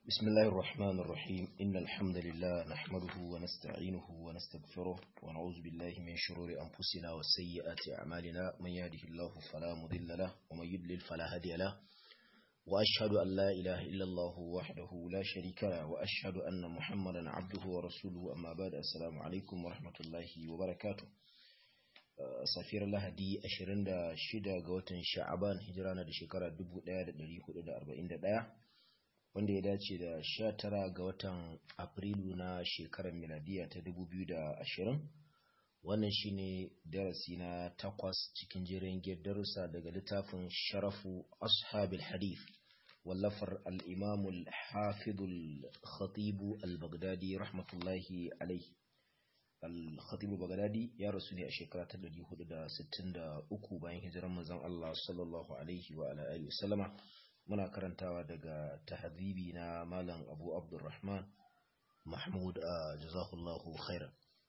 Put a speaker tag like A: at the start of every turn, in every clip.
A: بسم الله الرحمن الرحيم إن الحمد لله نحمده ونستعينه ونستغفره ونعوذ بالله من شرور أنفسنا وسيئات أعمالنا من يهده الله فلا مضل له ومن يضلل فلا هادي له وأشهد أن لا إله إلا الله وحده لا شريك له وأشهد أن محمدا عبده ورسوله أما بعد السلام عليكم ورحمة الله وبركاته safiyar lahadi 26 ga watan sha'aban hijira na da shekara 1441 wanda ya dace da 19 ga watan afrilu na shekarar miladiya ta 2020. Wannan shine darasi na 8 cikin jerin darussa daga littafin sharafu ashabil hadith wallafar al-imam al-hafiz al-khatib al-baghdadi rahmatullahi alayhi. Al-Khatib al-Baghdadi ya rasu ne a shekara ta 463 bayan hijirar manzon Allah sallallahu alaihi wa ala alihi wasallama. Muna karantawa daga tahdhibi na Malam Abu Abdurrahman Mahmud jazakallahu khairan.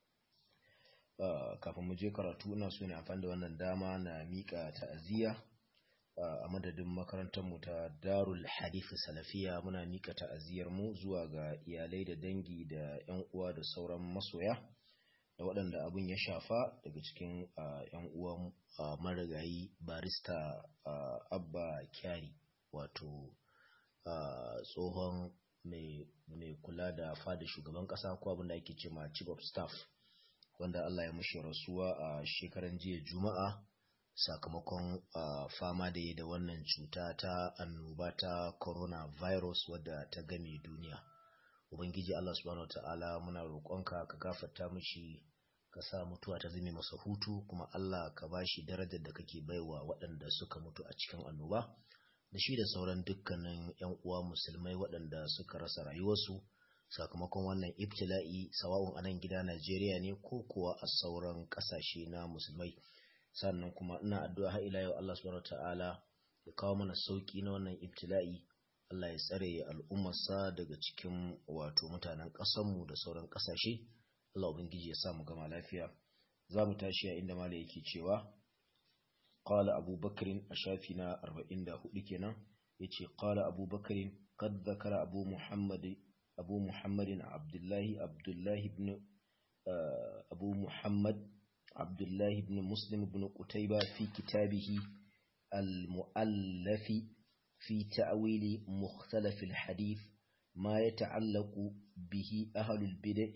A: Kafin mu je karatu ina so ne amfani da wannan dama na mika ta'aziyya a madadin makarantar mu ta Darul Hadith Salafiya. Muna mika ta'aziyyar mu zuwa ga iyalai da dangi da ƴan uwa da sauran masoya da waɗanda abin ya shafa daga cikin ‘yan uwan marigayi barista Abba Kyari, wato tsohon mai kula da fada shugaban ƙasa ko abin da ake ce ma chief of staff, wanda Allah ya mushi rasuwa a shekaran jiya Juma'a sakamakon fama da yi da wannan cuta ta annoba ta coronavirus wadda ta game duniya. Ubangiji Allah subhanahu wataala muna roƙonka ka gafarta mishi, ka sa mutuwa ta zame masa hutu, kuma Allah ka bashi darajar da kake baiwa waɗanda suka mutu a cikin annoba, da shi da sauran dukkanin ƴan uwa musulmai waɗanda suka rasa rayuwarsu sakamakon wannan ibtila'i, sawa'un a nan gida Najeriya ne ko kuwa a sauran ƙasashe na musulmai. Sannan kuma ina addu'a har ila yau Allah subhanahu wataala ya kawo mana sauki na wannan ibtila'i. Allah ya tsare al'ummarsa daga cikin wato mutanen ƙasarmu da sauran ƙasashe. Allah ubangiji ya sa mu gama lafiya. Za mu tashi a inda malai yake cewa qala Abu Bakr a shafi na 44 kenan, yace qala Abu Bakr qad dhakara Abu Muhammadin Abdullah ibn Muslim ibn Qutayba fi kitabihi al-mu'allaf في تأويل مختلف الحديث ما يتعلق به أهل البدع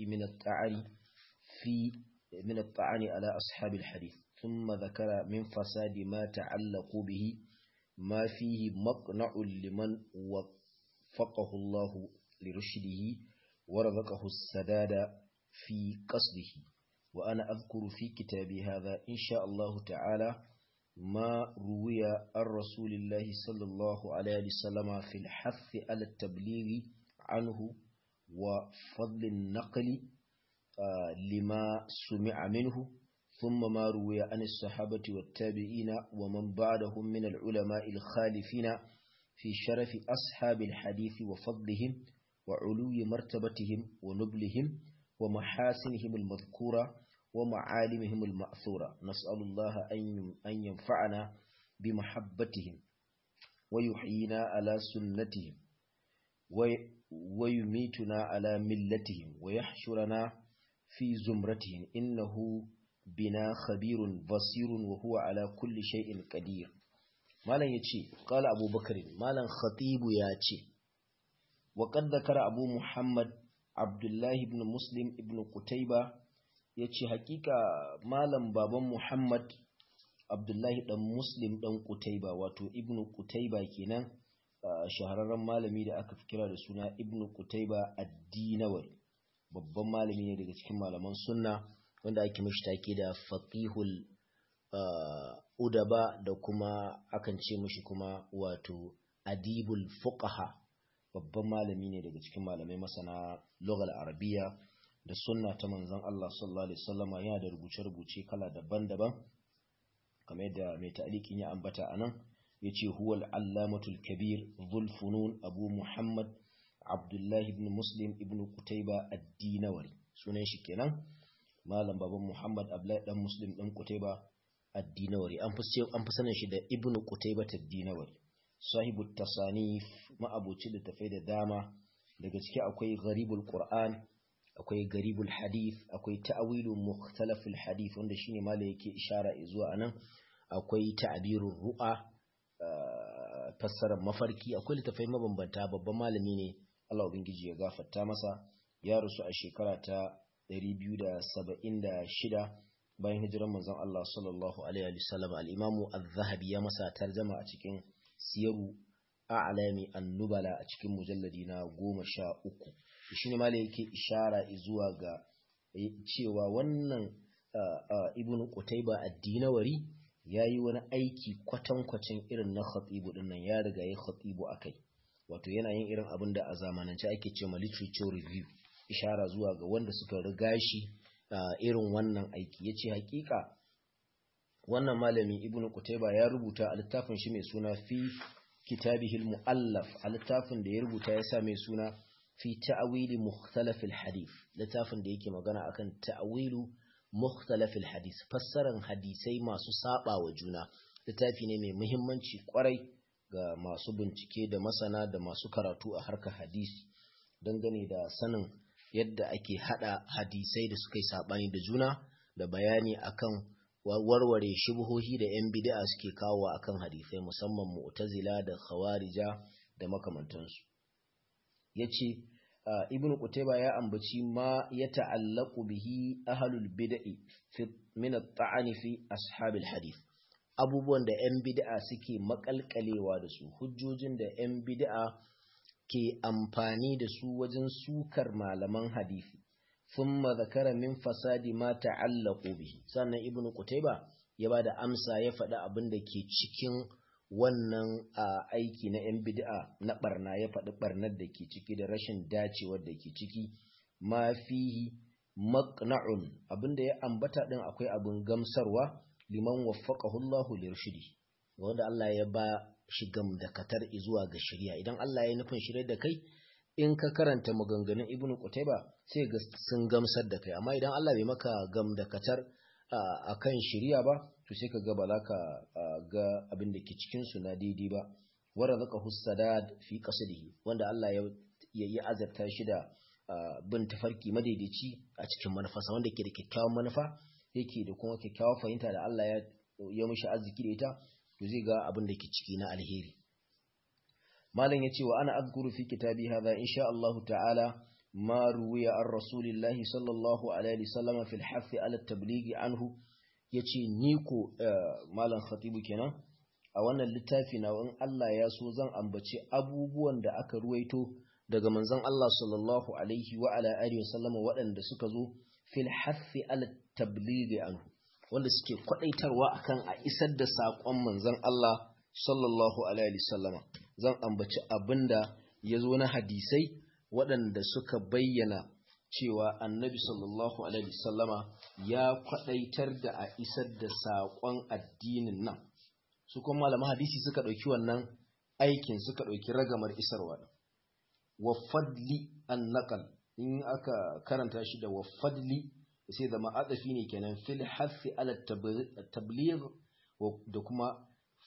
A: من الطعن على أصحاب الحديث، ثم ذكر من فساد ما تعلق به ما فيه مقنع لمن وفقه الله لرشده ورزقه السداد في قصده. وأنا أذكر في كتابي هذا إن شاء الله تعالى ما روي عن رسول الله صلى الله عليه وسلم في الحث على التبليغ عنه وفضل النقل لما سمع منه، ثم ما روي عن الصحابة والتابعين ومن بعدهم من العلماء الخالفين في شرف أصحاب الحديث وفضلهم وعلو مرتبتهم ونبلهم ومحاسنهم المذكورة ومعالمهم المأثورة. نسأل الله أن ينفعنا بمحبتهم ويحيينا على سنتهم ويميتنا على ملتهم ويحشرنا في زمرتهم، إنه بنا خبير بصير وهو على كل شيء قدير. مالا يتشي قال أبو بكر مالا خطيب ياتشي وقد ذكر أبو محمد عبد الله بن مسلم ابن قتيبة، ya ce hakika malam baban Muhammad Abdullahi dan Muslim dan Qutayba, wato Ibn Qutayba kenan, shahararren malami da aka fi kira da suna Ibn Qutayba ad-Dinawari, babban malami ne daga cikin malaman sunna wanda ake mishi take da faqihul udaba, da kuma akan ce mishi kuma wato adibul fuqaha. Babban malami ne daga cikin malamai masana lughal arabiya da sunna ta manzon Allah sallallahu alaihi wasallama. Yana da rubuce-rubuce kala daban-daban kamar yadda mai ta'liqin ya ambata anan, yace huwal allamatul kabir dhul funun Abu Muhammad Abdullah ibn Muslim ibn Qutayba ad-Dinawari, sunan shi kenan malam baban Muhammad Abdullah dan Muslim dan Qutayba ad-Dinawari. An fi sanin shi da Ibn Qutayba ad-Dinawari, sahibu tasanif, ma'abuci da tafai da dama daga ciki akwai gharibul qur'an, akwai garibul hadith, akwai ta'awilu mukhtalafil hadith wanda shine mala yake ishara zuwa anan, akwai ta'birur ru'a, fassarar mafarki, akwai littafai mabambanta. Babban malami ne, Allah ubangiji ya gafarta masa, ya rasu a shekara ta 276 bayan hijiran manzon Allah sallallahu alaihi wasallam. al-Imam az-Zahabi ya masa tarjuma a cikin Siyaru A'lami an-Nubala a cikin mujalladi na 13. shine malai yake ishara zuwa ga cewa wannan Ibn Qutayba ad-Dinawari yayi wani aiki kwatankwacin irin na khatibu dinnan, ya riga yayi khatibu akai, wato yana yin irin abin da a zamanance ake cewa literature review, ishara zuwa ga wanda suka riga shi irin wannan aiki. yace hakika wannan malami Ibn Qutayba ya rubuta a littafin shi mai suna fi kitabihi al-muallaf, a littafin da ya rubuta ya sa mai suna fi ta'wili mukhtalaf al-hadith, littafin da yake magana akan ta'wilu mukhtalaf al-hadith, fassaran hadisai masu saba wa juna. Littafi ne mai muhimmanci kwarai ga masu bincike da masana da masu karatu a harkar hadisi, dangane da sanin yadda ake hada hadisai da suka yi sabani da juna, da bayani akan warware shubuhohi da yan bid'a suke kawo akan hadisai, musamman mu'tazila da khawarija da makamantansu. yace Ibn Qutayba ya ambaci ma ya ta'allaqu bihi ahlul bid'i min at-ta'n fi ashabil hadith, abubuwan da yan bid'a suke makalkalewa da su, hujjojin da yan bid'a ke amfani da su wajen sukar malaman hadisi. thumma zakara min fasadi ma ta'allaqu bihi, sannan Ibn Qutayba ya bada amsa, ya faɗi abin da ke cikin wannan aiki na yan bid'a na barna, ya faɗi barnar da ke ciki da rashin dacewar da ke ciki. ma fihi maqna'un, abinda ya ambata din akwai abin gamsarwa, liman waffaqahu Allahu lirshidi, wanda Allah ya ba shi gamdakatar zuwa ga shari'a. Idan Allah ya nufin shirye da kai, in ka karanta maganganun Ibn Qutayba sai ga sun gamsar da kai, amma idan Allah bai maka gamdakatar akan shari'a ba, to sai ka ga ba za ka ga abin da ke cikin su na daidai ba. warazaqahu sadad fi qasdihi, wanda Allah ya yi azarta shi da bin tafarki madaidaici a cikin manufarsa, wanda ke da kyakkyawan manufa yake da kuma kyakkyawan fahimta da Allah ya mishi arziki da ita, to zai ga abin da ke ciki na alheri. malam yace wa ana azkuru fi kitabi hadha insha Allah ta'ala ma ruwiya an rasulillahi sallallahu alaihi wasallam fil hafi ala tablighi anhu. yace ni ko malam khatibu kenan, a wannan littafi na in Allah ya so zan ambaci abubuwan da aka ruwaito daga manzon Allah sallallahu alaihi wa ala alihi wasallam waɗanda suka zo fil hafi ala tablighi anhu, wanda suke kwadaitarwa akan a isar da saƙon manzon Allah sallallahu alaihi wasallam. zan ambaci abinda yazo na hadisai waɗanda suka bayyana cewa annabi sallallahu alaihi wasallama ya kwadaitar da a isar da saƙon addinin nan. su kuma malaman hadisi suka ɗauki wannan aikin, suka ɗauki ragamar isarwa. wa fadli an naqal, in aka karanta shi da wa fadli sai zama adafi ne kenan, fil hafi ala tabligh da kuma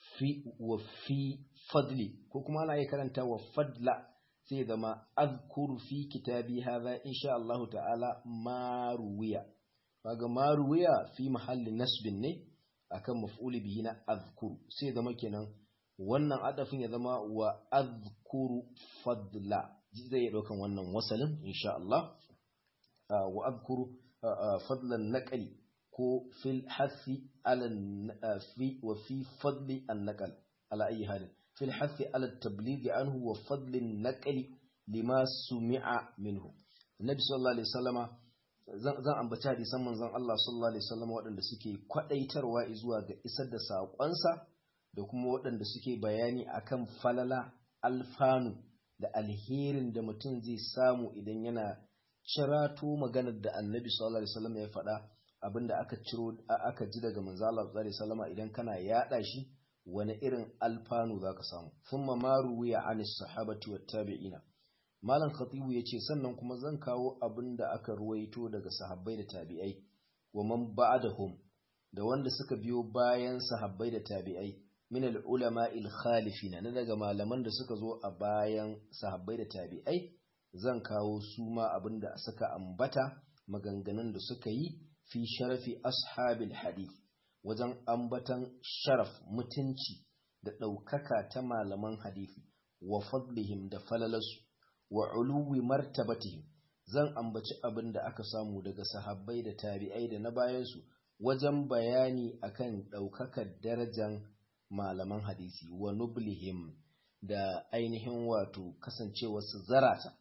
A: fi fadli, ko kuma ana iya karanta wa fadla sai zama azkuru fi kitabi hadha insha Allah ta'ala ma ruwiya. kaga ma ruwiya fi mahalli nasbin ne akan maf'uli bihi na azkuru, sai zama kenan wannan adafin ya zama wa azkuru fadla, zai daukan wannan wasalin insha Allah. wa azkuru fadlan naqli ko fil hasi ala fi wa fi fadli an naqal, ala ayi halin fil hasi ala tabligh anhu wa fadli an naqli lima sumi'a minhu. Nabi sallallahu alaihi wasallama, zan ambaci hadisan manzon Allah sallallahu alaihi wasallama waɗanda suke kwadaitarwa zuwa ga isar da saƙonsa, da kuma waɗanda suke bayani akan falala, alfanu da alherin da mutum zai samu idan yana cirato maganar da annabi sallallahu alaihi wasallam ya faɗa, abinda aka ji daga manzo Allah sallallahu alaihi wasallam, idan kana yada shi wani irin alfanu zaka samu. thumma ma ruwiya anis sahabati wat tabi'ina. malam khatibu yace sannan kuma zan kawo abinda aka ruwaito daga sahabbai da tabi'ai, wa man ba'dahum, da wanda suka biyo bayan sahabbai da tabi'ai, min al-ulama al-khalifina, na daga malaman da suka zo a bayan sahabbai da tabi'ai, zan kawo su ma abinda suka ambata maganganun da suka yi fi sharafi ashabil hadith wajen ambatan sharaf mutunci da ɗaukaka ta malaman hadisi wa fadlihim da falalarsu wa uluwi martabatihim zan ambaci abin da aka samu daga sahabbai da tabi'ai da na bayansu wajen bayani akan ɗaukakar darajar malaman hadisi wa nublihim da ainihin wato kasancewarsu zarata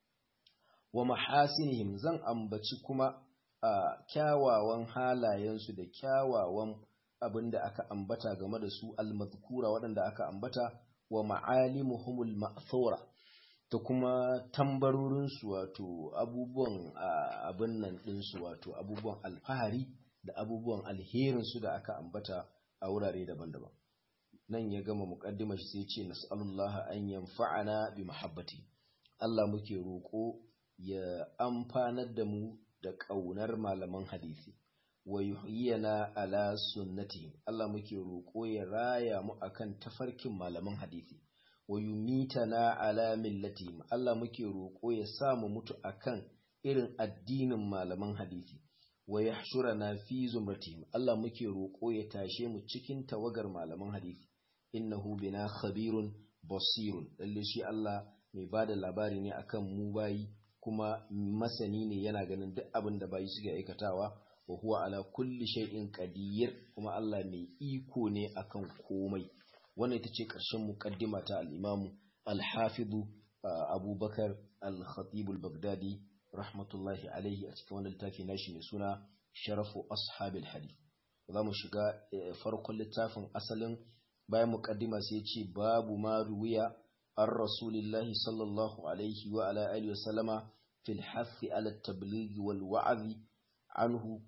A: wa mahasinihim zan ambaci kuma kyawawan halayensu da kyawawan abin da aka ambata game da su almazkura waɗanda aka ambata wa ma'alimuhumul ma'thura da kuma tambarorinsu wato abubuwan abin nan ɗinsu wato abubuwan alfahari da abubuwan alherinsu da aka ambata a wurare daban-daban nan ya gama muƙaddimar shi sai ce nas'alullaha an yanfa'ana bi mahabbati Allah muke roƙo ya amfanar da mu da ƙaunar malaman hadisi wa yuhyiyana ala sunnati Allah muke roƙo ya raya mu akan tafarkin malaman hadisi wa yumitana ala millatihim Allah muke roƙo ya sa mu mutu akan irin addinin malaman hadisi wa yahshurana fi zumratihim Allah muke roƙo ya tashe mu cikin tawagar malaman hadisi innahu bina khabirun basirun lalle shi Allah mai bada labari ne akan mu bayi kuma masani ne yana ganin duk abin da bayi suke aikatawa wa huwa ala kulli shay'in qadir kuma Allah mai iko ne akan komai wannan ita ce ƙarshen muqaddima ta al-Imam al-Hafiz Abubakar al-Khatib al-Baghdadi rahmatullahi alaihi a cikin wannan littafi nashi mai suna Sharafu Ashabil Hadith zamu shiga farkon littafin asalin bayan muqaddima sai ya ce babu ma ruwiya an rasulillahi sallallahu alaihi wa ala alihi wa sallama fil hathi ala at-tabligh wal wa'zi anhu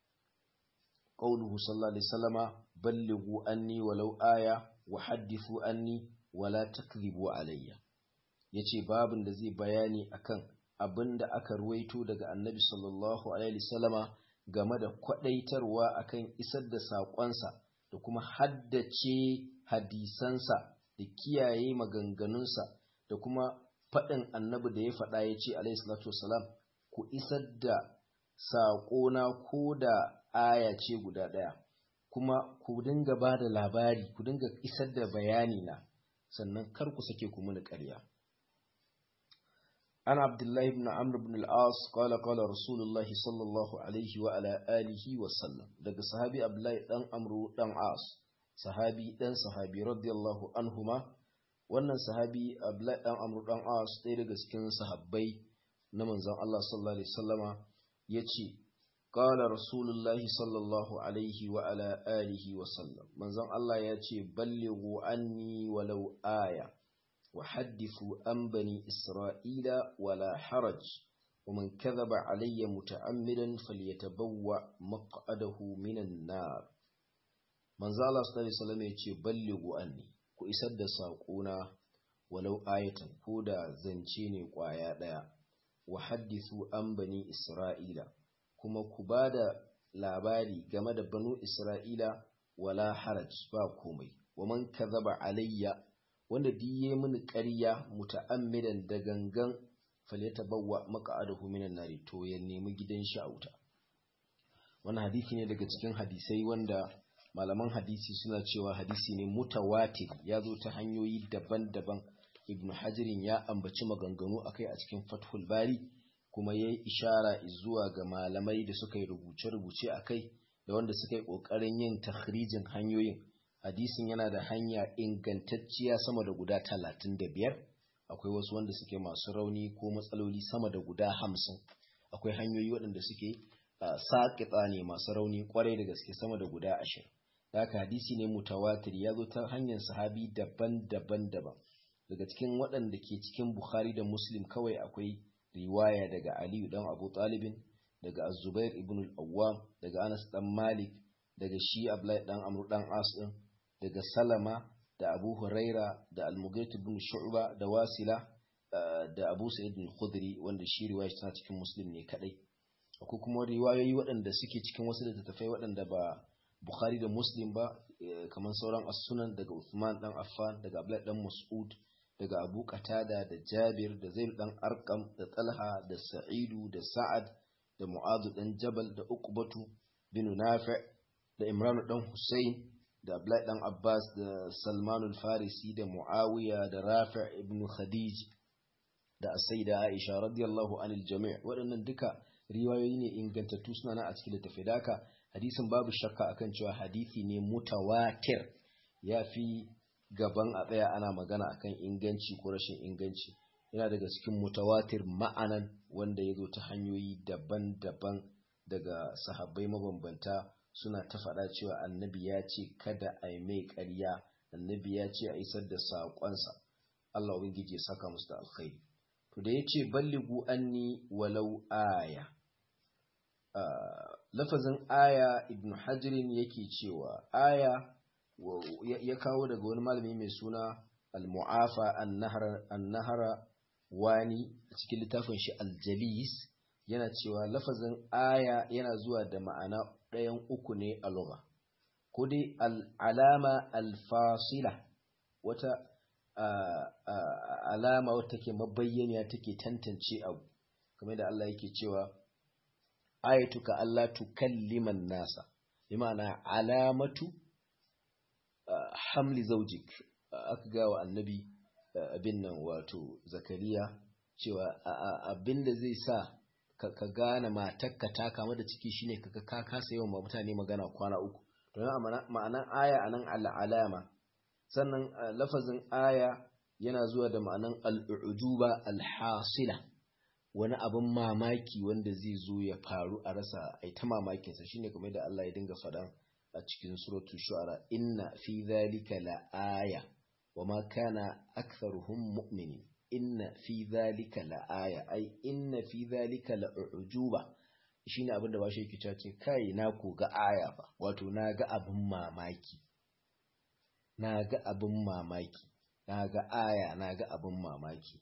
A: qawluhu sallallahu alaihi wasallama ballighu anni walau aya wa hadithu anni wala takdhibu alayya yace babin da zai bayani akan abinda aka ruwaito daga annabi sallallahu alaihi wasallama game da kwadaitarwa akan isar da sakonsa da kuma haddace hadisansa da kiyaye maganganunsa da kuma faɗin annabi da ya faɗa ya ce alaihi salatu wasalam ku isar da saƙona ko da aya ce guda ɗaya kuma ku dinga ba da labari ku dinga isar da bayani na sannan kar ku sake ku muni ƙarya ana abdullahi ibn amr ibn al-as qala qala rasulullahi sallallahu alaihi wa ala alihi wa sallam daga sahabi abdullahi dan amru dan as sahabi dan sahabi radiyallahu anhuma wannan sahabi abdullahi dan amru dan as ɗaya daga cikin sahabbai na manzon Allah sallallahu alaihi wasallama yace qala rasulullahi sallallahu alaihi wa ala alihi wa sallam manzon Allah yace ballighu anni walau aya wa hadithu an bani isra'ila wala haraj ومن كذب علي متعمدا فليتبوأ مقعده من النار manzo Allah sallallahu alaihi wasallam yace ballighu anni ku isar da saƙona walau ayatan ko da zance ne ƙwaya ɗaya wa hadithu an bani isra'ila kuma ku bada labari game da banu isra'ila wala haraj ba komai wa man kadhaba alayya wanda diye mini ƙarya muta'ammidan da gangan falyatabawwa maq'adahu minan nari to ya nemi gidan shi a wuta wannan hadisi ne daga cikin hadisai wanda malaman hadisi suna cewa hadisi ne mutawatir ya zo ta hanyoyi daban-daban ibnu hajirin ya ambaci maganganu akai a cikin fathul bari kuma yayi ishara zuwa ga malamai da suka yi rubuce-rubuce akai da wanda suka yi kokarin yin takhrijin hanyoyin hadisin yana da hanya ingantacciya sama da guda 35 akwai wasu wanda suke masu rauni ko matsaloli sama da guda 50 akwai hanyoyi waɗanda suke saƙiƙa ne masu rauni kwarai da gaske sama da guda 20 haka hadisi ne mutawatir ya zo ta hanyar sahabi daban-daban daga cikin waɗanda ke cikin Bukhari da Muslim kawai akwai riwaya daga Aliyu dan Abu Talibin daga Az-Zubair ibn al-Awwam daga Anas dan Malik daga shi Abdullahi dan Amr dan As din daga Salama da Abu Huraira da Al-Mughith ibn Shu'ba da Wasila da Abu Sa'id al-Khudri wanda shi riwaya tana cikin Muslim ne kadai akwai kuma riwayoyi waɗanda suke cikin wasu littattafai waɗanda ba Bukhari da Muslim ba kamar sauran as-Sunan daga Uthman dan Affan daga Abdullah dan Mas'ud daga Abu Qatada da Jabir da Zaid dan Arqam da Talha da Sa'idu da Sa'ad da Mu'adh dan Jabal da Uqbatu bin Nafi' da Imran dan Husayn da Abdullahi dan Abbas da Salman al-Farisi da Muawiya da Rafi' ibn Khadij da Sayyida Aisha radiyallahu anil jami' waɗannan duka riwayoyi ne ingantattu suna nan a cikin littafin daka hadisin babu shakka akan cewa hadisi ne mutawatir yafi gaban a tsaya ana magana akan inganci ko rashin inganci yana daga cikin mutawatir ma'anan wanda ya zo ta hanyoyi daban-daban daga sahabbai mabambanta suna ta faɗa cewa annabi ya ce kada a yi mai ƙarya annabi ya ce a isar da saƙonsa Allah ubangiji ya saka musu da alkhairi to da ya ce balligu anni walau aya lafazin aya ibn hajirin yake cewa aya ya kawo daga wani malami mai suna al-mu'afa an-nahara wani a cikin littafin shi al-jalis yana cewa lafazin aya yana zuwa da ma'ana ɗayan uku ne a lugha ko dai al'alama al-fasila wata alama wata take mabayyaniya take tantance abu kamar da Allah yake cewa ayatuka alla tukalliman nasa bi ma'ana alamatu hamli zawjik aka ga wa annabi abin nan wato zakariya cewa abinda zai sa ka gane matarka ta kama da ciki shine ka kasa yawan mutane magana kwana uku to ma'anan aya anan al'alama sannan lafazin aya yana zuwa da ma'anan al'ujuba al-hasila wani abin mamaki wanda zai zo ya faru a rasa ai ta mamakin sa shine kamar da Allah ya dinga faɗan a cikin suratul shu'ara inna fi dhalika la aya wama kana aktharuhum mu'minin inna fi dhalika la aya ai inna fi dhalika la ujuba shine abin da bashi yake cewa ce kai na ko ga aya fa wato na ga abin mamaki na ga abin mamaki na ga aya na ga abin mamaki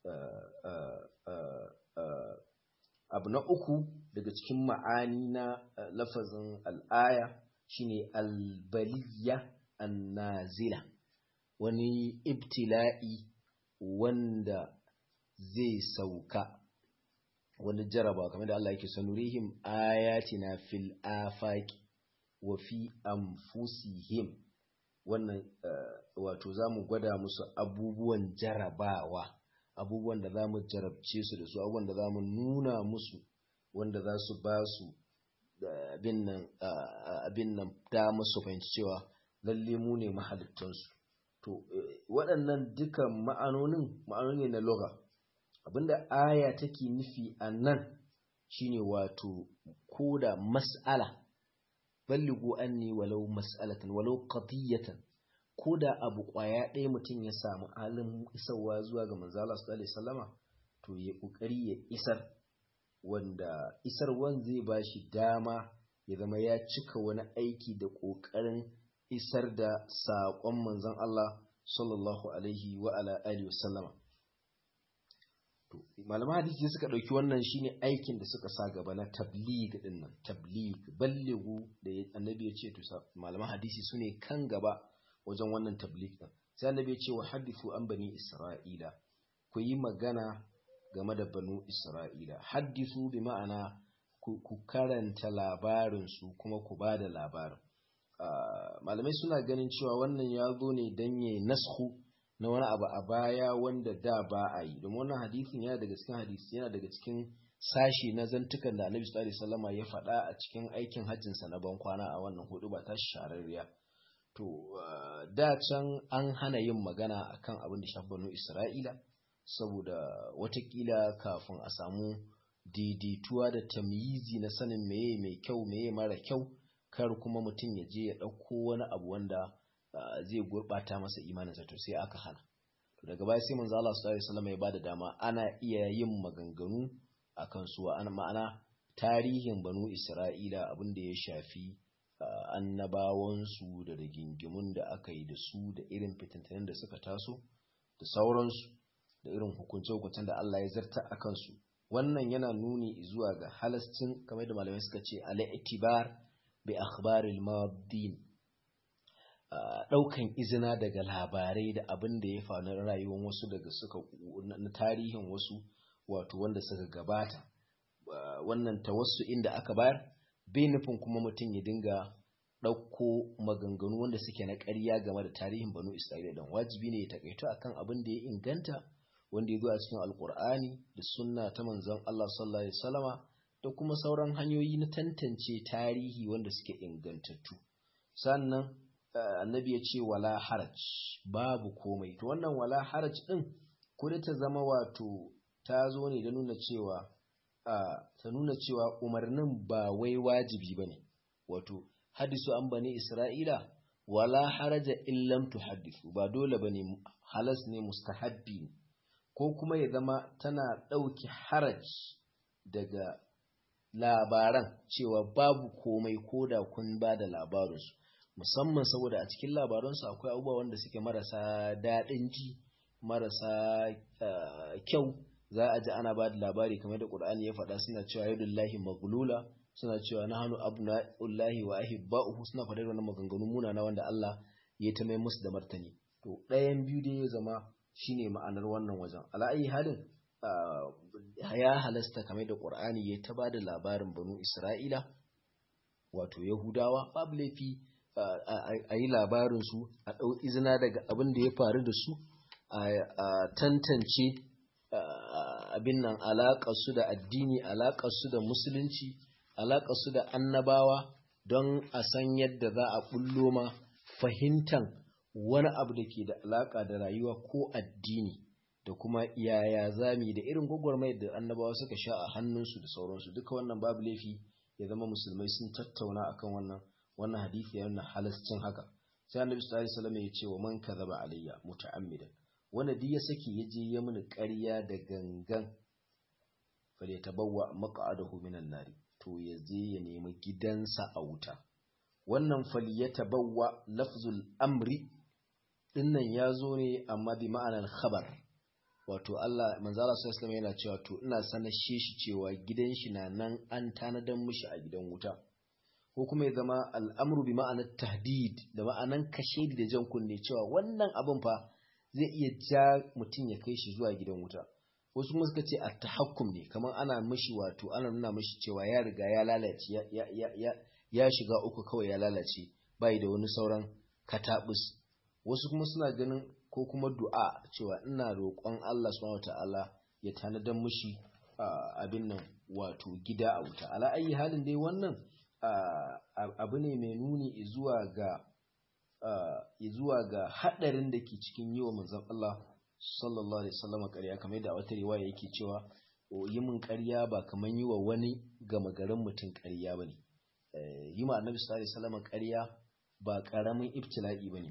A: abu na uku daga cikin ma'ani na lafazin al'aya shine albaliya annazila wani ibtila'i wanda zai sauka wani jaraba kamar da Allah yake sanurihim ayatina fil afaqi wa fi anfusihim wannan wato zamu gwada musu abubuwan jarabawa abubuwan da zamu jarabce su da su abubuwan da zamu nuna musu wanda za su ba su abin nan da musu fahimci cewa lalle mu ne mahalittansu to waɗannan dukan ma'anoni na lugha abinda aya take nufi a nan shine wato koda mas'ala balligu anni walau mas'alatan walau qadiyatan koda abu kwaya ɗaya mutum ya samu halin isarwa zuwa ga manzo Allah sallallahu alaihi wasallama to ya kokari ya isar wanda isarwan zai bashi dama ya zama ya cika wani aiki da kokarin isar da saƙon manzon Allah sallallahu alaihi wa ala alihi wasallama to malaman hadisi suka dauki wannan shine aikin da suka sa gaba na tabligh din nan tabligh ballighu da annabi ya ce to malaman hadisi sune kan gaba wajen wannan tabligh din sai annabi ya ce wa hadithu an bani isra'ila ku yi magana game da banu isra'ila hadithu bi ma'ana ku karanta labarin su kuma ku bada labarin malamai suna ganin cewa wannan ya zo ne dan yayi nasku na wani abu a baya wanda da ba a yi domin wannan hadisin yana daga cikin hadisi yana daga cikin sashi na zantukan da Annabi sallallahu alaihi wasallam ya faɗa a cikin aikin hajjin sa na ban kwana a wannan hudu ba ta shararriya to da can an hana yin magana akan abin da shafi banu Isra'ila saboda watakila kafin a samu daidaituwa da tamyizi na sanin meye mai kyau meye mara kyau kar kuma mutum ya je ya ɗauko wani abu wanda zai gurɓata masa imaninsa to sai aka hana to daga baya sai manzo Allah sallallahu alaihi wasallam ya bada dama ana iya yin maganganu akan su ma'ana tarihin banu Isra'ila abin da ya shafi annabawan su da rigingimun da aka yi da su da irin fitintunan da suka taso da sauransu da irin hukunce-hukuncen da Allah ya zarta akan su wannan yana nuni zuwa ga halascin kamar da malamai suka ce al-i'tibar bi akhbaril madin ɗaukan izina daga labarai da abin da ya faru na rayuwar wasu daga na tarihin wasu wato wanda suka gabata. Wannan tawassu'in da aka bayar bai nufin kuma mutum ya dinga ɗauko maganganu wanda suke na ƙarya game da tarihin banu Isra'ila don wajibi ne ya takaito akan abin da ya inganta wanda ya zo a cikin alkur'ani da sunna ta manzon Allah sallallahu alaihi wasallama da kuma sauran hanyoyi na tantance tarihi wanda suke ingantattu. Sannan annabi ya ce wala haraj, babu komai. To wannan wala haraj din ko da ta zama wato ta zo ne da nuna cewa ta nuna cewa umarnin ba wai wajibi bane. Wato hadisu an bani Isra'ila wala haraja illam tuhaddisu, ba dole bane, halas ne, mustahabbi ne. Ko kuma ya zama tana ɗauki haraj daga labaran cewa babu komai ko da kun ba da labarinsu, musamman saboda a cikin labaransu akwai abubuwa wanda suke marasa daɗin ji, marasa kyau. Za a ji ana ba da labari kamar da Qur'ani ya faɗa, suna cewa yadullahi maglula, suna cewa nahnu abna'ullahi wa ahibba'uhu, suna faɗar wannan maganganun munana wanda Allah ya ta mai musu da martani. To ɗayan biyu dai ya zama shine ma'anar wannan wajen. Ala'ayi halin ya halasta kamar da Qur'ani ya ta ba da labarin banu Isra'ila wato Yahudawa, babu laifi a yi labarinsu, a ɗau izina daga abin da ya faru da su, a tantance abin nan alaƙarsu da addini, alaƙarsu da musulunci, alaƙarsu da annabawa, don a san yadda za a ɓullo ma fahimtan wani abu da ke da alaƙa da rayuwa ko addini, da kuma yaya zami da irin gwagwarmayar da annabawa suka sha a hannunsu da sauransu. Duka wannan babu laifi ya zama musulmai sun tattauna akan wannan hadisi ya nuna halascin haka. Sai annabi sallallahu alaihi wasallam ya ce wa man kadhaba alayya muta'ammidan, wanda duk ya saki ya je ya mini ƙarya da gangan, falyatabawwa maq'adahu minan nari, to ya je ya nemi gidansa a wuta. Wannan falyatabawwa lafzul amri dinnan ya zo ne amma bi ma'anar khabar, wato Allah manzo Allah sallallahu alaihi wasallam yana cewa to ina sanashe shi cewa gidan shi na nan an tanadan mishi a gidan wuta. Ko kuma ya zama al'amru bi ma'anar tahdid, da ma'anan kashedi da jan kunne cewa wannan abin fa zai iya ja mutum ya kai shi zuwa gidan wuta. Wasu kuma suka ce at-tahakkum ne, kamar ana mishi wato ana nuna mishi cewa ya riga ya lalace, ya shiga uku kawai, ya lalace, bai da wani sauran katabus. Wasu kuma suna ganin ko kuma du'a cewa ina roƙon Allah subhanahu wataala ya tanadar mishi abin nan wato gida a wuta. Ala ayi halin dai wannan abu ne mai nuni zuwa ga haɗarin da ke cikin yi wa manzon Allah sallallahu alaihi wasallam ƙarya, kamar da wata riwaya yake cewa yi min ƙarya ba kamar yi wa wani gama garin mutum ƙarya bane. Yi ma annabi sallallahu alaihi wasallam ƙarya ba ƙaramin ibtila'i bane.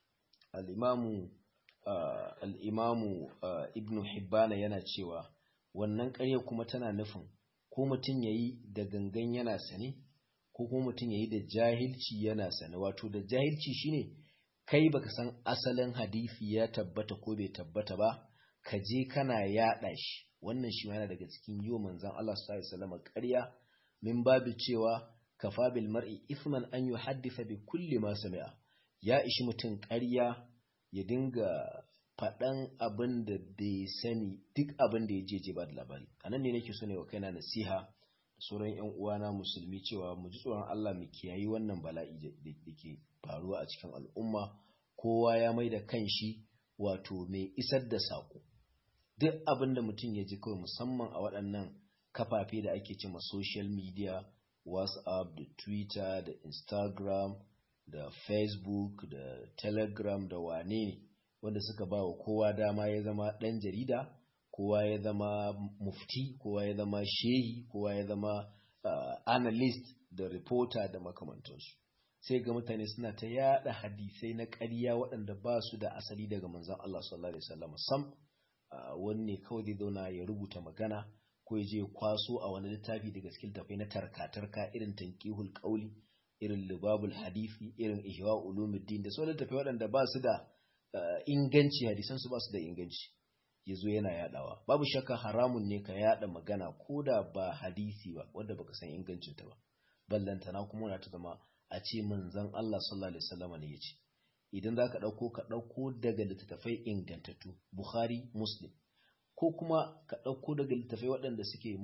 A: al-imamu ibnu hibbana yana cewa wannan ƙarya kuma tana nufin ko mutum yayi da gangan yana sane, ko kuma mutum yayi da jahilci yana sane. Wato da jahilci shine kai baka san asalin hadisi ya tabbata ko bai tabbata ba, ka je kana yaɗa shi. Wannan shi yana daga cikin yiwo manzon Allah sallallahu alaihi wasallam ƙarya, min babu cewa kafa bil mar'i ithman an yuhaddisa bi kulli ma sami'a. Ya ishi mutum ƙarya ya dinga faɗan abin da bai sani, duk abin da ya je ba da labari. Anan ne nake so ne wa kaina nasiha sauran ƴan uwana musulmi cewa mu ji tsoron Allah, mu kiyayi wannan bala'i da ke faruwa a cikin al'umma. Kowa ya mai da kanshi wato mai isar da sako. Duk abin da mutum ya ji kawai, musamman a waɗannan kafafe da ake cewa social media, WhatsApp da Twitter da Instagram da Facebook da Telegram da wane ne, wanda suka ba wa kowa dama ya zama ɗan jarida, kowa ya zama mufti, kowa ya zama shehi, kowa ya zama analyst da reporter da makamantansu. Sai ga mutane suna ta yada hadisai na ƙarya waɗanda ba su da asali daga manzon Allah sallallahu alaihi wasallam sam. Wanne kawai zai zauna ya rubuta magana ko ya je kwaso a wani littafi daga cikin tafai na tarka irin tanqihul qauli, irin libabul hadisi, irin ihya ulumuddin da sauran tafai waɗanda ba su da inganci, hadisan su ba su da inganci, yazo yana yadawa. Babu shakka haramun ne ka yada magana koda ba hadisi ba wanda baka san ingancin ta ba, ballantana kuma na ta zama a ce manzon Allah sallallahu alaihi wasallam ne yace. idan zaka dauko ka dauko daga littattafai ingantattu Bukhari Muslim ko kuma ka dauko daga littattafai waɗanda suke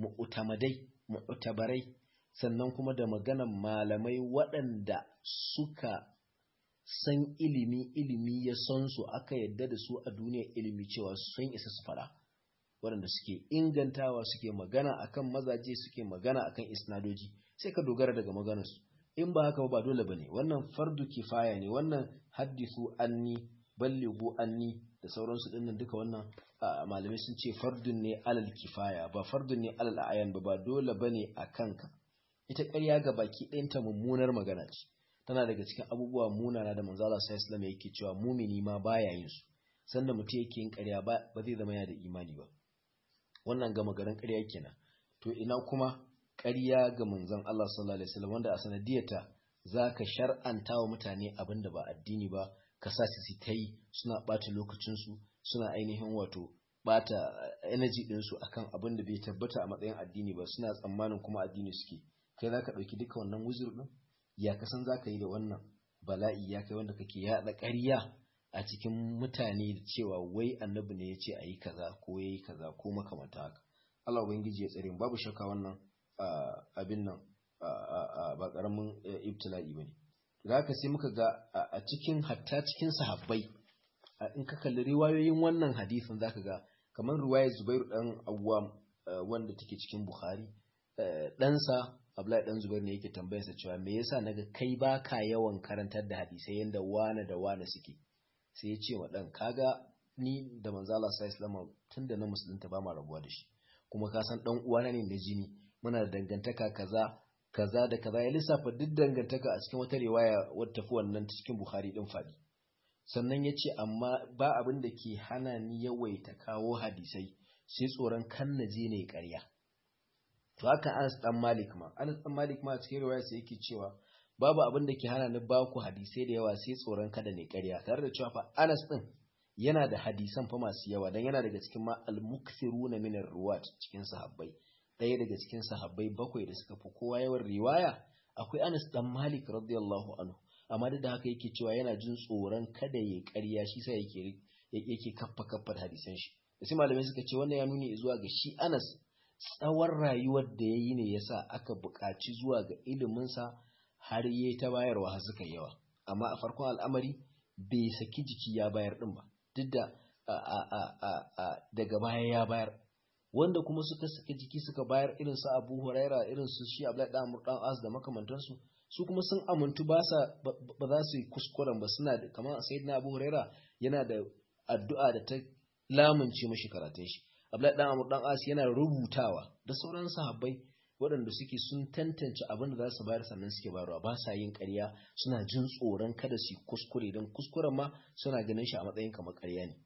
A: mu'tabarai sannan kuma da maganan malamai waɗanda suka san ilimi ya san su aka yadda da su a duniyar ilimi cewa sun isa su fara waɗanda suke ingantawa suke magana akan mazaje suke magana akan isnadoji sai ka dogara daga maganarsu in ba haka ba dole bane wannan fardu kifaya ne wannan hadithu anni ballighu anni da sauransu dinnan duka wannan malamai sun ce fardun ne alal kifaya ba fardun ne alal ayan ba dole bane akan ka ita ƙarya ga baki ɗayanta mummunar magana ce tana daga cikin abubuwa munana da manzo Allah sallallahu alaihi wasallam yake cewa mumini ma baya yin su sanda mutum yake yin ƙarya ba zai zama yana da imani ba wannan ga magaran ƙarya kenan to ina kuma ƙarya ga manzon Allah sallallahu alaihi wasallam wanda a sanadiyarta zaka shar'anta wa mutane abinda ba addini ba ka sa su tai suna ɓata lokacin su suna ainihin wato ɓata energy din su akan abin da bai tabbata a matsayin addini ba suna tsammanin kuma addini suke kai zaka dauki duka wannan wuzur din ya kasan zaka yi da wannan bala'i ya kai wanda kake yaɗa ƙarya a cikin mutane da cewa wai annabi ne ya ce a yi kaza ko ya yi kaza ko makamata haka Allah ubangiji ya tsare babu shakka wannan abin nan ba ƙaramin ibtila'i ba ne da haka sai muka ga a cikin hatta cikin sahabbai in ka kalli riwayoyin wannan hadisin zaka ga kamar riwayar Zubairu dan Awwam wanda take cikin Bukhari ɗansa Abdullahi dan Zubair ne yake tambayarsa cewa me yasa naga kai baka yawan karantar da hadisai yanda wane da wane suke sai ya ce wa ɗan kaga ni da manzo Allah sallallahu alaihi wasallam tunda na musulunta ba ma rabuwa da shi kuma ka san ɗan uwana ne na jini muna da dangantaka kaza da kaza ya lissafa duk dangantaka a cikin wata riwaya wadda tafi wannan cikin Bukhari din fadi sannan ya ce amma ba abin da ke hana ni yawaita kawo hadisai sai tsoron kan na je ne ƙarya to haka Anas dan Malik ma a cikin riwaya sai yake cewa babu abin da ke hana ni ba ku hadisai da yawa sai tsoron kada ne ƙarya tare da cewa fa Anas din yana da hadisan fa masu yawa dan yana daga cikin ma al-mukthiruna min ar-ruwat cikin sahabbai ɗaya daga cikin sahabbai bakwai da suka fi kowa yawan riwaya akwai Anas dan Malik radiyallahu anhu amma duk da haka yake cewa yana jin tsoron kada ya ƙarya shi sai yake kaffa hadisan shi sai malamai suka ce wannan ya nuni zuwa ga shi Anas tsawon rayuwar da yayi ne yasa aka buƙaci zuwa ga ilimin sa har yayi ta bayarwa har suka yawa amma a farkon al'amari bai saki jiki ya bayar din ba duk da daga baya ya bayar wanda kuma suka saki jiki suka bayar irin su Abu Huraira irin su shi Abdullahi dan Amr dan As da makamantansu su kuma sun amuntu ba za su yi kuskuren ba suna da kamar Sayyidina Abu Huraira yana da addu'a da ta lamunce mashi karatun shi Abdullahi dan Amr dan As yana rubutawa da sauran sahabbai waɗanda suke sun tantance abin da za su bayar sannan suke bayarwa ba sa yin ƙarya suna jin tsoron kada su yi kuskure don kuskuren ma suna ganin shi a matsayin kamar ƙarya ne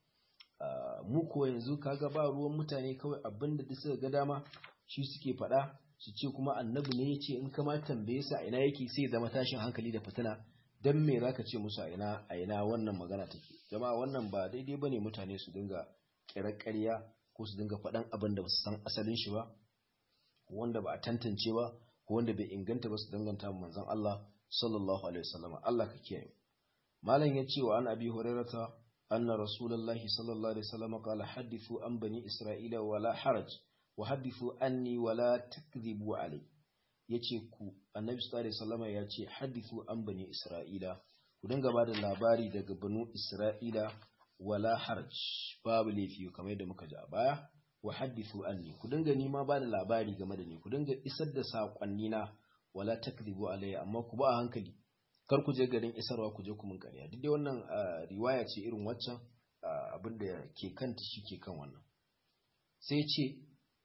A: mu ko yanzu kaga ba ruwan mutane kawai abin da duk suka ga dama shi suke faɗa su ce kuma annabi ne ya ce in kama tambaye su a ina yake sai zama tashin hankali da fitina dan me zaka ce musu a ina wannan magana take jama'a wannan ba daidai bane mutane su dinga kirar ƙarya ko su dinga faɗan abin da ba su san asalin shi ba wanda ba a tantance ba ko wanda bai inganta ba su danganta mu manzon Allah sallallahu alaihi wasallam Allah ka kiyaye malam ya ce wa an abi hurairata anna rasulullahi sallallahu alaihi wasallam qala hadithu an bani isra'ila wala haraj wa hadithu anni wala takdhibu alai yace ku annabi sallallahu alaihi wasallam ya ce hadithu an bani isra'ila ku dinga ba da labari daga banu isra'ila wala haraj babu laifi kamar yadda muka ji a baya wa hadithu anni ku dinga nima ba da labari game da ni ku dinga isar da sakonni na wala takdhibu alayya amma ku ba hankali kar ku je garin isarwa ku je ku mun ƙarya duk dai wannan riwaya ce irin waccan abinda ke kanta shi ke kan wannan sai ce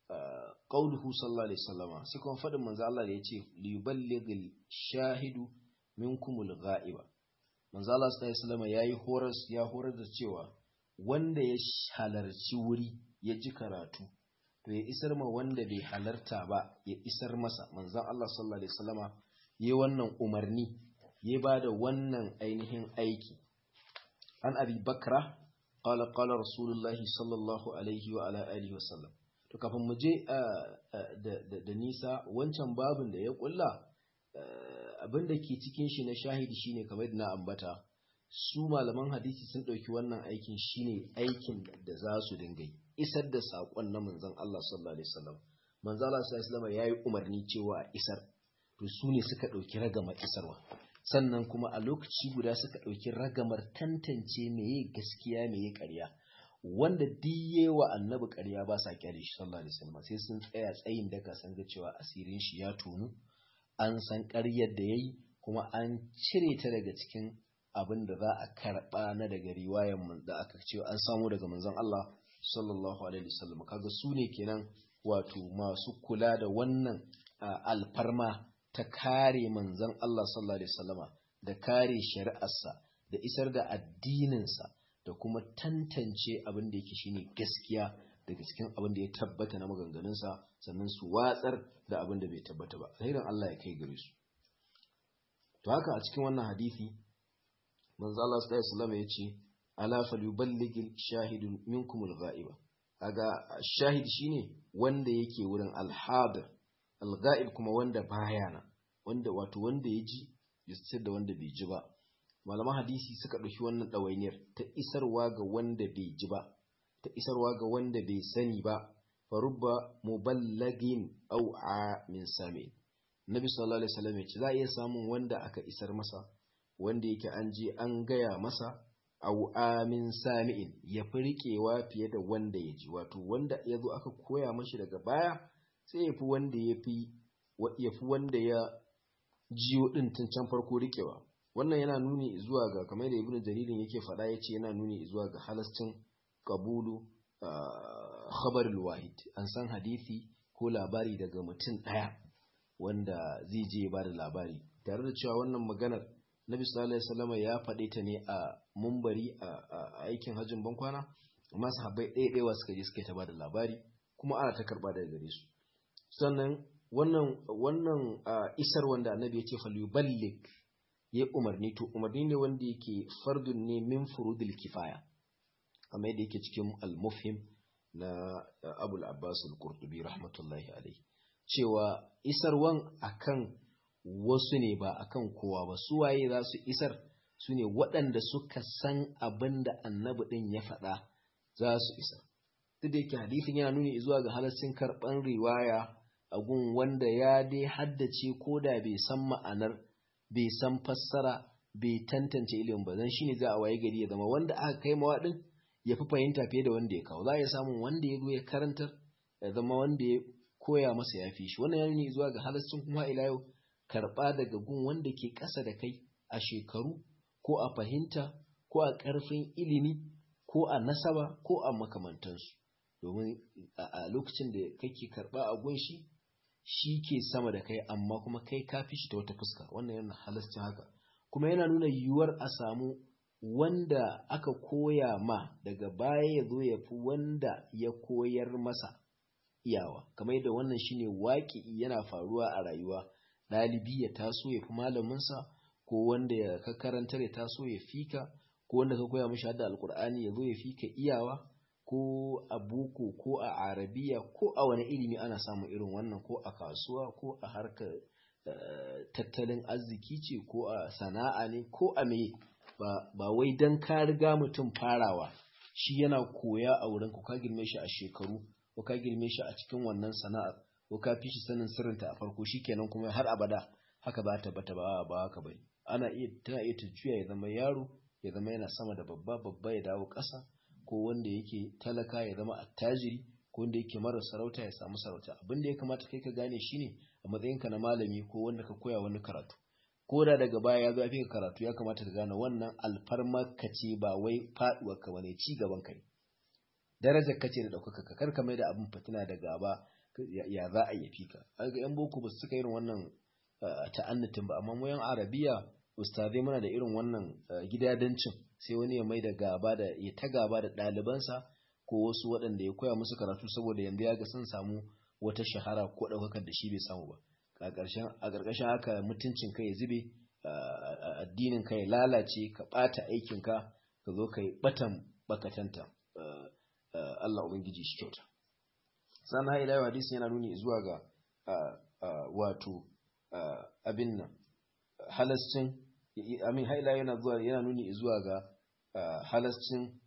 A: qauluhu sallallahu alaihi wasallama sai kuma fadin manzo Allah da yace li yuballighil shahidu minkumul ghaiba manzo Allah sallallahu alaihi wasallama ya horar da cewa wanda ya halarci wuri ya ji karatu to ya isar ma wanda bai halarta ba ya isar masa manzon Allah sallallahu alaihi wasallama yayi wannan umarni ya bada wannan ainihin aiki an abi bakra qala rasulullahi sallallahu alaihi wa ala alihi wasallam to kafin mu je da nisa wancan babin da ya kulla abinda ke cikin shi na shahidi shine kamar yadda na ambata su malaman hadisi sun ɗauki wannan aikin shine aikin da za su dinga yi, isar da saƙon na manzon Allah sallallahu alaihi wasallam. Manzon Allah sallallahu alaihi wasallam yayi umarni cewa a isar, to su ne suka ɗauki ragamar isarwa, sannan kuma a lokaci guda suka ɗauki ragamar tantance meye gaskiya meye ƙarya. Wanda diye wa annabi ƙarya ba sa kyale shi sallallahu alaihi wasallam, sai sun tsaya tsayin daka san ga cewa asirin shi ya tonu, an san ƙaryar da yayi kuma an cire ta daga cikin abin da za a karɓa na daga riwayan da aka ce an samu daga manzon Allah sallallahu alaihi wasallam. Kaga su ne kenan wato masu kula da wannan alfarma ta kare manzon Allah sallallahu alaihi wasallama da kare shari'arsa da isar da addininsa da kuma tantance abin da yake shine gaskiya daga cikin abin da ya tabbata na maganganunsa, sannan su watsar da abin da bai tabbata ba. Alherin Allah ya kai gare su. To haka a cikin wannan hadisi manzo Allah sallallahu alaihi wasallam yace ala falyuballigil shahidun minkumul ghaiba. Kaga shahid shine wanda yake wurin al-hadir, al-ghaib kuma wanda baya na, wanda wato wanda ya ji ya tsir da wanda bai ji ba. Malaman hadisi suka ɗauki wannan ɗawainiyar ta isarwa ga wanda bai ji ba, ta isarwa ga wanda bai sani ba. Farubba muballagin aw min sami. Nabi sallallahu alaihi wasallam yace za a iya samun wanda aka isar masa, wanda yake an je an gaya masa, aw amin sami'in, ya fi riƙewa fiye da wanda ya ji. Wato wanda ya zo aka koya mashi daga baya sai ya fi wanda ya fi wanda ya jiyo ɗin tun can farko riƙewa. Wannan yana nuni zuwa ga, kamar da Ibn Jaririn yake faɗa, yace yana nuni zuwa ga halascin qabulu khabarul wahid. An san hadisi ko labari daga mutum ɗaya wanda zai je ba da labari, tare da cewa wannan maganar Nabi sallallahu alaihi wasallam ya faɗe ta ne a mumbari a aikin hajjin bankwana, amma sahabbai ɗaya suka je suka ta ba da labari kuma ana ta karɓa daga gare su. Sannan wannan isar wanda Annabi ya ce falyuballigh, ya umarni, to umarni ne wanda yake fardun ne min furudil kifaya, kamar yadda yake cikin al-mufhim na Abul Abbas al-Qurtubi rahmatullahi alaihi, cewa isarwan akan wasu ne ba akan kowa ba. Su waye za su isar? Su ne waɗanda suka san abin da annabi ɗin ya faɗa za su isar. Duk da yake hadisin yana nuni zuwa ga halaccin karɓan riwaya a gun wanda ya dai haddace ko da bai san ma'anar, bai san fassara, bai tantance ilimin ba, dan shine za a waye gari ya zama wanda aka kai mawa ɗin ya fi fahimta fiye da wanda ya kawo. Za a iya samun wanda ya zo ya karantar ya zama wanda ya koya masa ya fi shi. Wannan yana nuni zuwa ga halaccin kuma ila yau karɓa daga gun wanda ke ƙasa da kai a shekaru ko a fahimta ko a ƙarfin ilimi ko a nasaba ko a makamantansu, domin a lokacin da kake karɓa a gun shi ke sama da kai, amma kuma kai ka fi shi ta wata fuska. Wannan yana halascin haka, kuma yana nuna yiwuwar a samu wanda aka koya ma daga baya ya zo ya fi wanda ya koyar masa iyawa, kamar yadda wannan shine waƙi yana faruwa a rayuwa. Ɗalibi ya taso ya fi malaminsa, ko wanda ya ka karantar ya taso ya fika, ko wanda ka koya mishi hadda alkur'ani ya zo ya fika iyawa, ko a boko ko a arabiya ko a wani ilimi ana samun irin wannan, ko a kasuwa ko a harkar tattalin arziki ce ko a sana'a ne ko a me. Ba wai dan ka riga mutum farawa shi yana koya a wurin ka girme shi a shekaru ko ka girme shi a cikin wannan sana'ar ko ka fi shi sanin sirrinta a farko shikenan kuma har abada haka ba ta bata ba haka bane. Tana iya ta juya ya zama yaro, ya zama yana sama da babba ya dawo ƙasa, ko wanda yake talaka ya zama attajiri, ko wanda yake mara sarauta ya samu sarauta. Abin da ya kamata kai ka gane shine a matsayinka na malami ko wanda ka koya wani karatu, ko da daga baya ya zo ya fi ka karatu, ya kamata ka gane wannan alfarmar ka ce ba wai faduwar ka bane, ci gaban ka ne, darajar ka ce da ɗaukaka ka. Kar ka mai da abin fitina da gaba ya za a yi fika. Ga yan boko ba su suka irin wannan ta'annatin ba, amma mu yan arabiya ustazai muna da irin wannan gidadancin. Sai wani ya mai da gaba da ya ta gaba da ɗalibansa ko wasu waɗanda ya koya musu karatu saboda yanzu ya ga sun samu wata shahara ko ɗaukakar da shi bai samu ba. A ƙarƙashin haka mutuncin ka ya zube, addinin ka ya lalace, ka ɓata aikin ka zo ka yi ɓatan bakatanta. Allah ubangiji shi kyauta. Sannan ila yau hadisi yana nuni zuwa ga wato abin nan halascin amin haila yana nuni zuwa ga halascin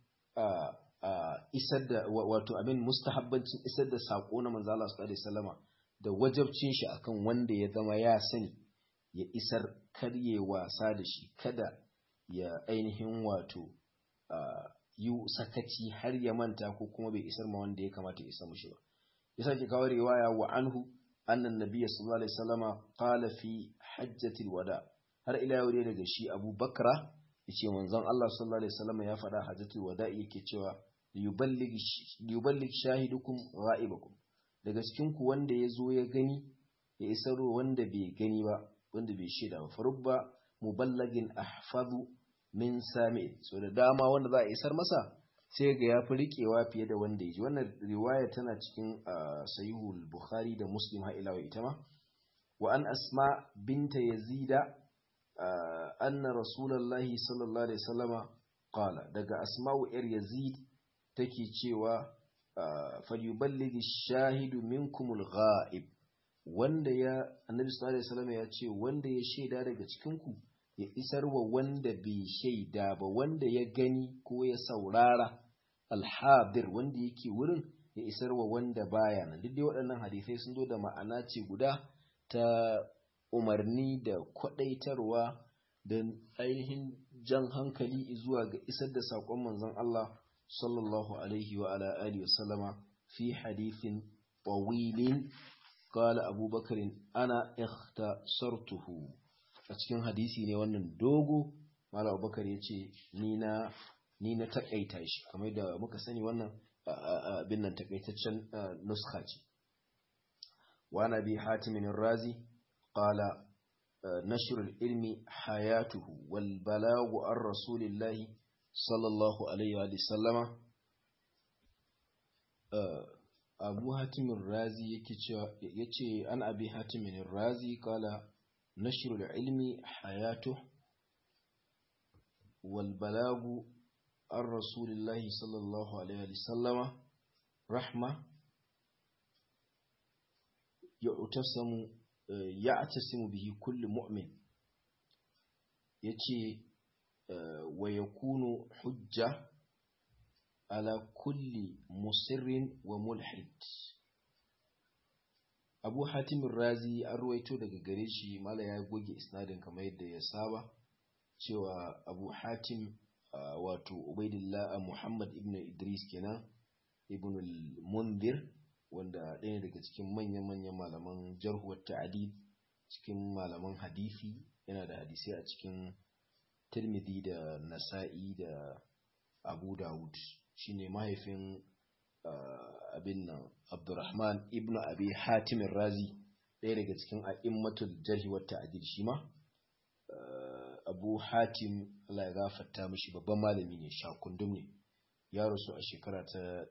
A: isar da wato amin mustahabbancin isar da sako na manzo Allah sallallahu alaihi wasallama da wajabcin shi akan wanda ya zama ya sani ya isar karye wasa da shi kada ya ainihin wato yi sakaci har ya manta ko kuma bai isar ma wanda ya kamata ya isa mushi ba yasa ke kawo riwaya wa anhu annan nabiyyi sallallahu alaihi wasallama qala fi hajjatil wada har ila yau daga shi Abu Bakra yace manzon Allah sallallahu alaihi wasallama ya faɗa hajjatul wada yake cewa yuballigh shahidukum ghaibakum daga cikin ku wanda ya zo ya gani ya isarwa wanda bai gani ba wanda bai shaida ba farubba muballagin ahfazu min sami so da dama wanda za a isar masa sai ga ya fi riƙewa fiye da wanda ya ji wannan riwaya tana cikin sahihul bukhari da muslim har ila ita ma wa an asma binta yazida anna rasulullahi sallallahu alaihi wasallama qala daga asma'u yar yazid take cewa falyuballighi ash-shahidu minkumul ghaib wanda ya annabi sallallahu alaihi wasallama ya ce wanda ya shaida daga cikin ku ya isar wa wanda bai shaida ba wanda ya gani ko ya saurara alhadir wanda yake wurin ya isar wa wanda baya nan duk dai waɗannan hadisai sun zo da ma'ana ce guda ta umarni da kwadaitarwa da ainihin jan hankali zuwa ga isar da saƙon manzon Allah sallallahu alaihi wa ala alihi wa sallama fi hadithin tawilin qala abubakar ana ikhtasartuhu a cikin hadisi ne wannan dogo Malam Abubakar ya ce ni na takaita shi kamar da muka sani wannan abin nan takaitaccen nuskha ce wa nabi hatim ar-razi qala nashr al-ilmi hayatuhu wal balagu ar rasulillahi sallallahu alaihi wa sallama abu hatim ar-razi yake cewa yace an abi hatim ar-razi qala نشر العلم حياته والبلاغ عن رسول الله صلى الله عليه وسلم رحمة يعتصم به كل مؤمن يتي ويكون حجة على كل مصر وملحد Abu Hatim Razi an ruwaito daga gare shi mala ya goge isnadin kamar yadda ya saba cewa Abu Hatim wato Ubaidillah Muhammad ibn Idris kenan ibn al-Mundhir wanda ɗaya daga cikin manyan malaman jarh wa ta'dil cikin malaman hadisi yana da hadisi a cikin Tirmidhi da Nasa'i da Abu Dawud shine mahaifin abin nan Abdurrahman ibn Abi Hatim Razi ɗaya daga cikin a'immatul jarh wa ta'dil shi ma Abu Hatim Allah ya gafarta mishi babban malami ne shakundum ne ya rasu a shekara ta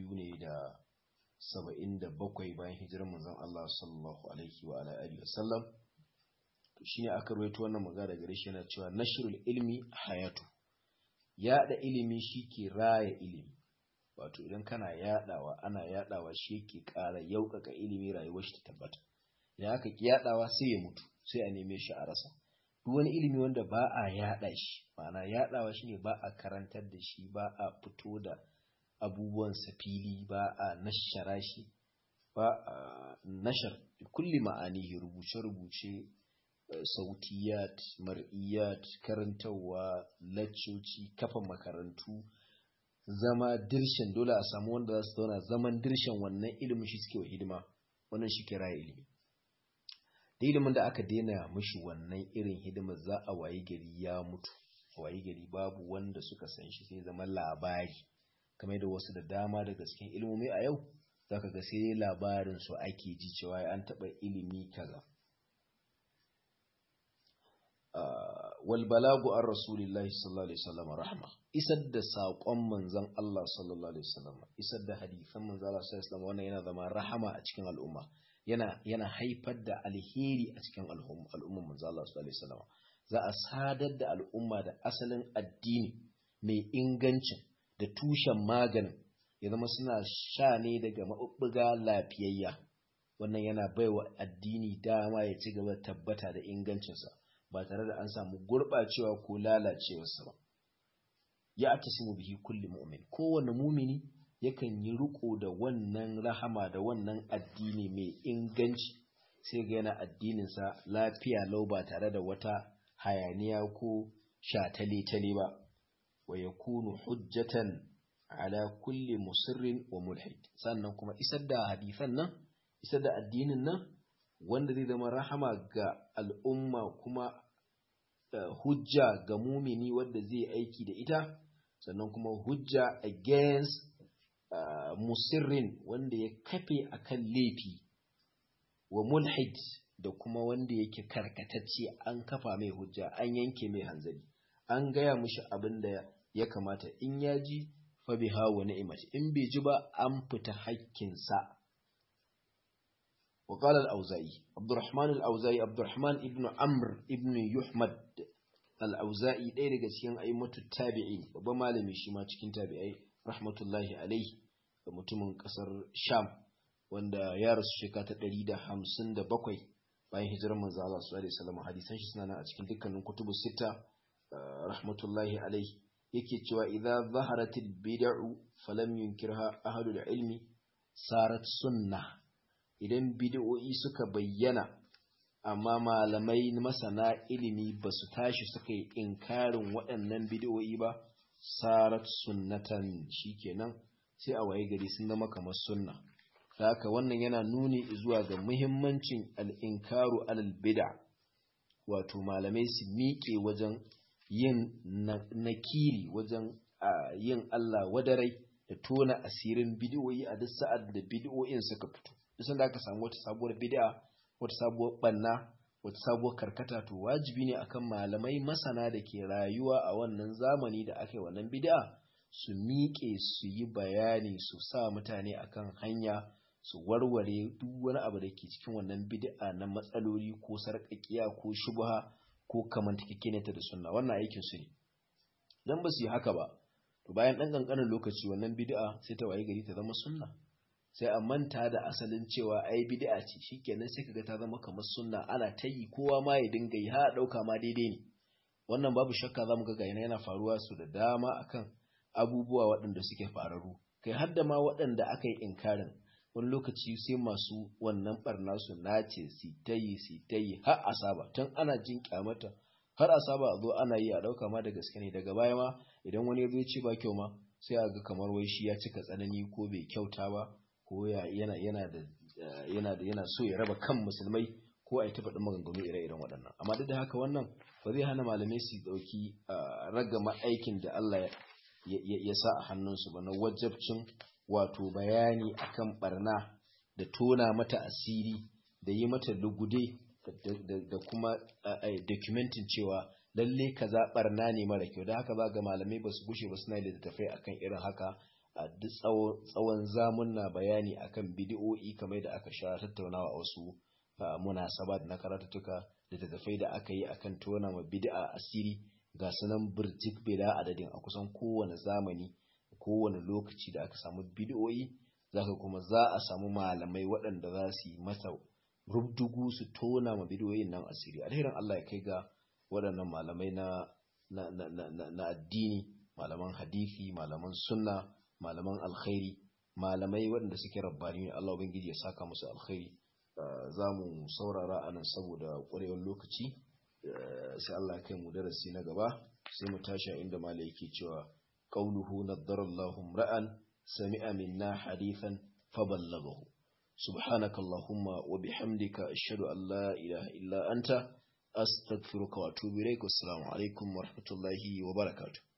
A: 277 bayan hijirar manzon Allah sallallahu alaihi wa alihi wasallam to shine aka rawaito wannan magana daga shi yana cewa nashrul ilmi hayatu yada ilimi shike raya ilimi wato idan kana yadawa ana yadawa shi yake ƙara yaukaka ilimi rayuwar shi ta tabbata idan aka yadawa sai ya mutu sai a neme shi a rasa duk wani ilimi wanda ba a yada shi ma'ana yadawa shine ba a karantar da shi ba a fito da abubuwan fili ba a nashara shi ba a nashar kulli ma'anihi rubuce-rubuce sautiyat mar'iyat karantarwa laccoci kafa makarantu zama dirshin dole a samu wanda za su zauna zaman dirshin wannan ilimin shi suke wa hidima wannan shi kira ilimi da ilimin da aka daina mishi wannan irin hidima za a wayi gari ya mutu a wayi gari babu wanda suka san shi sai zama labari kamar da wasu da dama daga cikin ilimomi a yau zaka ga sai labarin su ake ji cewa an taba ilimi kaza wal balagu an rasulillahi sallallahu alaihi wasallam rahma isar da saƙon manzon Allah sallallahu alaihi wasallam isar da hadisan manzon Allah sallallahu alaihi wasallam wannan yana zama rahama a cikin al'umma yana haifar da alheri a cikin al'umman manzon Allah sallallahu alaihi wasallam za a sadar da al'umma da asalin addini mai ingancin da tushen maganin ya zama suna sha ne daga mabubbuga lafiyayya wannan yana baiwa addini dama ya ci gaba tabbata da ingancinsa ba tare da an samu gurɓacewa ko lalacewarsa ba. Ya atasimu bihi kulli mu'min, kowane mumini yakan yi riko da wannan rahama da wannan addini mai inganci, sai ga yana addininsa lafiya lau ba tare da wata hayaniya ko shatale-tale ba. Wa yakunu hujjatan ala kulli musirrin wa mulhid, sannan kuma isar da hadisan nan, isar da addinin nan wanda zai zama rahama ga al'umma kuma hujja ga mumini wanda zai aiki da ita, sannan kuma hujja against musirrin wanda ya kafe akan laifi, wa mulhid da kuma wanda yake karkatacce an kafa mai hujja, an yanke mai hanzari, an gaya mushi abin da ya kamata, in ya ji fa biha wa ni'mat, in bai ji ba an fita hakkinsa. وقال الأوزاعي عبد الرحمن ابن عمرو ابن يحمد الأوزاعي ɗaya daga cikin a'immatu tabi'in, babban malami shi ma cikin tabi'ai rahmatullahi alaihi, da mutumin kasar Sham wanda ya rasu shekara ta 157 bayan hijirar manzo Allah sallallahu alaihi wasallam. Hadisan shi suna nan a cikin dukkanin kutubu sita rahmatullahi alaihi. Yake cewa idza zaharatil bid'u falam yunkirha ahlul ilmi sarat sunnah, idan bid'o'i suka bayyana amma malamai masana ilimi ba su tashi suka yi inkarin waɗannan bid'o'i ba, sarat sunnatan, shikenan sai a waye gari sun zama kamar sunna. Haka wannan yana nuni zuwa ga muhimmancin al-inkaru alal bid'a, wato malamai su miƙe wajen yin nakiri, wajen yin Allah wadarai da tona asirin bid'o'i a duk sa'ad da bid'o'in suka fito. Duk da aka samu wata sabuwar bid'a, wata sabuwar banna, wata sabuwar karkata, to wajibi ne akan malamai masana da ke rayuwa a wannan zamani da aka yi wannan bid'a su miƙe su yi bayani, su sa mutane akan hanya, su warware duk wani abu da ke cikin wannan bid'a na matsaloli ko sarƙaƙiya ko shubha ko kamantakekeneta da sunna. Wannan aikin su ne. Dan ba su yi haka ba, to bayan ɗan ƙanƙanin lokaci wannan bid'a sai ta waye gari ta zama sunna, sai a manta da asalin cewa ai bid'a ce, shikenan sai kaga ta zama kamar sunna, ana ta yi, kowa ma ya dinga yi, har a dauka ma daidai ne. Wannan babu shakka zamu ga yana faruwa su da dama akan abubuwa waɗanda suke fararu, kai har da ma waɗanda aka yi inkarin, wani lokaci sai masu wannan barna su nace su ta yi har asaba, tun ana jin kyamata har asaba a zo ana yi, a dauka ma da gaske ne. Daga baya ma idan wani ya zo ce ba kyau ma, sai a ga kamar wai shi ya cika tsanani ko bai kyauta ba, ko yana so ya raba kan musulmai, ko a yi ta faɗin maganganu ire-iren waɗannan. Amma duk da haka wannan ba zai hana malamai su ɗauki ragama aikin da Allah ya sa a hannunsu ba, na wajabcin wato bayani akan barna da tona mata asiri da yi mata lugude da kuma documentin cewa lalle kaza barna ne mara kyau. Da haka ba ga malamai ba su gushe ba suna da tafai akan irin haka a duk tsawon zamunna, bayani akan bid'o'i kamar da aka sha tattaunawa a wasu munasabat na karatuttuka da tafai da aka yi akan tona ma bid'a asiri, ga sunan birtik bila adadin a kusan kowane zamani, kowane lokaci da aka samu bid'o'i, zaka kuma za a samu malamai waɗanda za su yi masa rubdugu, su tona ma bid'o'in nan asiri. Alherin Allah ya kai ga waɗannan malamai na addini, malaman hadisi, malaman sunna, malaman alkhairi, malamai waɗanda suke rabbani. Allah ubangiji ya saka musu alkhairi. Za mu saurara anan saboda ƙwarewar lokaci, sai Allah ya kai mu darasi na gaba, sai mu tashi inda malai yake cewa qauluhu nadarallahu ra'an sami'a minna hadithan faballaghahu. Subhanakallahumma wa bihamdika ashhadu an la ilaha illa anta astaghfiruka wa atubu ilaik. Assalamu alaikum wa rahmatullahi wa barakatuh.